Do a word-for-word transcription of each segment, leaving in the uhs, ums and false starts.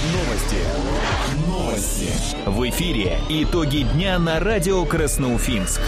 Новости. Новости. В эфире итоги дня на радио Красноуфимск.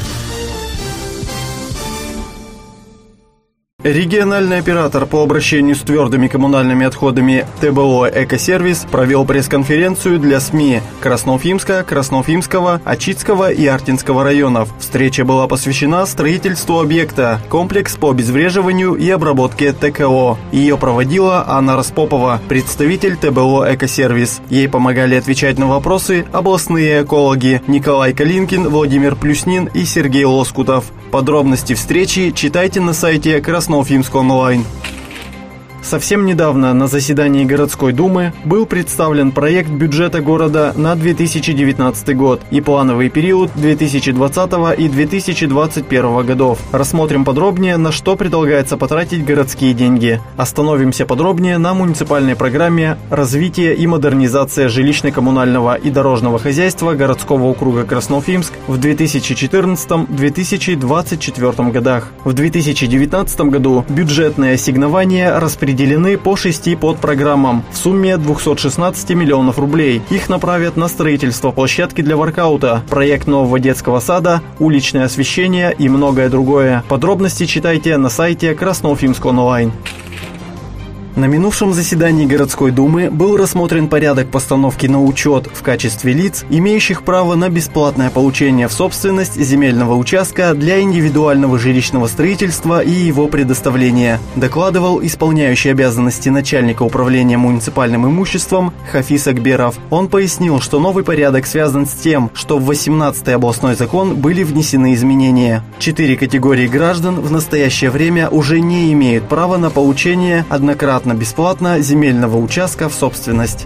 Региональный оператор по обращению с твердыми коммунальными отходами ТБО «Экосервис» провел пресс-конференцию для СМИ Красноуфимска, Красноуфимского, Ачитского и Артинского районов. Встреча была посвящена строительству объекта «Комплекс по обезвреживанию и обработке ТКО». Ее проводила Анна Распопова, представитель ТБО «Экосервис». Ей помогали отвечать на вопросы областные экологи Николай Калинкин, Владимир Плюснин и Сергей Лоскутов. Подробности встречи читайте на сайте Красноуфимск онлайн. Совсем недавно на заседании городской думы был представлен проект бюджета города на две тысячи девятнадцатый год и плановый период две тысячи двадцатого и две тысячи двадцать первого годов. Рассмотрим подробнее, на что предлагается потратить городские деньги. Остановимся подробнее на муниципальной программе «Развитие и модернизация жилищно-коммунального и дорожного хозяйства городского округа Красноуфимск» в две тысячи четырнадцатом — две тысячи двадцать четвёртом годах. В две тысячи девятнадцатом году бюджетные ассигнования распределены Определены по шести подпрограммам в сумме двухсот шестнадцати миллионов рублей. Их направят на строительство площадки для воркаута, проект нового детского сада, уличное освещение и многое другое. Подробности читайте на сайте Красноуфимск онлайн. На минувшем заседании городской думы был рассмотрен порядок постановки на учет в качестве лиц, имеющих право на бесплатное получение в собственность земельного участка для индивидуального жилищного строительства и его предоставления, докладывал исполняющий обязанности начальника управления муниципальным имуществом Хафиз Акберов. Он пояснил, что новый порядок связан с тем, что в восемнадцатый областной закон были внесены изменения. Четыре категории граждан в настоящее время уже не имеют права на получение однократно бесплатно земельного участка в собственность.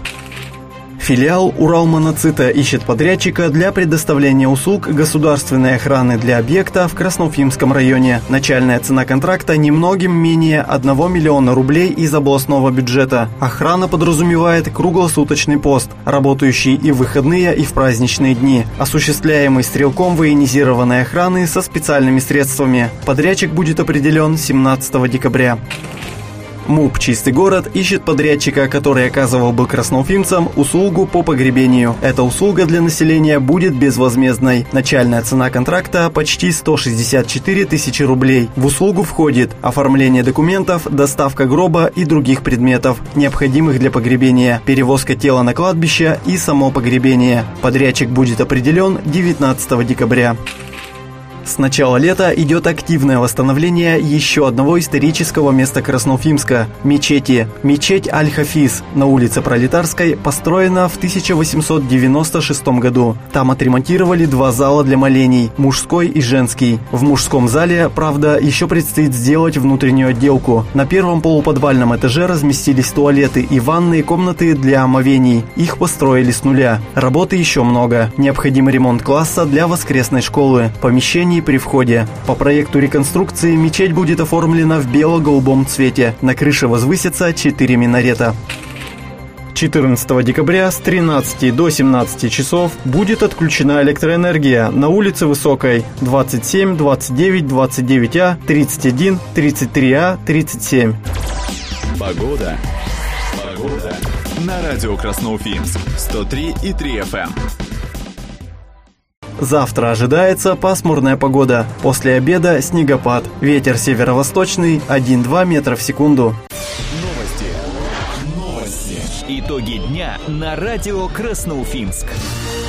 Филиал Уралмоноцита ищет подрядчика для предоставления услуг государственной охраны для объекта в Красноуфимском районе. Начальная цена контракта немногим менее одного миллиона рублей из областного бюджета. Охрана подразумевает круглосуточный пост, работающий и в выходные, и в праздничные дни, осуществляемый стрелком военизированной охраны со специальными средствами. Подрядчик будет определен семнадцатого декабря. МУП «Чистый город» ищет подрядчика, который оказывал бы красноуфимцам услугу по погребению. Эта услуга для населения будет безвозмездной. Начальная цена контракта почти сто шестьдесят четыре тысячи рублей. В услугу входит оформление документов, доставка гроба и других предметов, необходимых для погребения, перевозка тела на кладбище и само погребение. Подрядчик будет определен девятнадцатого декабря. С начала лета идет активное восстановление еще одного исторического места Красноуфимска – мечети. Мечеть Аль-Хафиз на улице Пролетарской построена в тысяча восемьсот девяносто шестом году. Там отремонтировали два зала для молений – мужской и женский. В мужском зале, правда, еще предстоит сделать внутреннюю отделку. На первом полуподвальном этаже разместились туалеты и ванные комнаты для омовений. Их построили с нуля. Работы еще много. Необходим ремонт класса для воскресной школы, помещений при входе. По проекту реконструкции мечеть будет оформлена в бело-голубом цвете. На крыше возвысятся четыре минарета. четырнадцатого декабря с тринадцати до семнадцати часов будет отключена электроэнергия на улице Высокой двадцать семь, двадцать девять, двадцать девять А, тридцать один, тридцать три А, тридцать семь. Погода. Погода. На радио Красноуфимск сто три и три эф эм. Завтра ожидается пасмурная погода. После обеда снегопад. Ветер северо-восточный один-два метра в секунду. Новости. Новости. Итоги дня на радио Красноуфимск.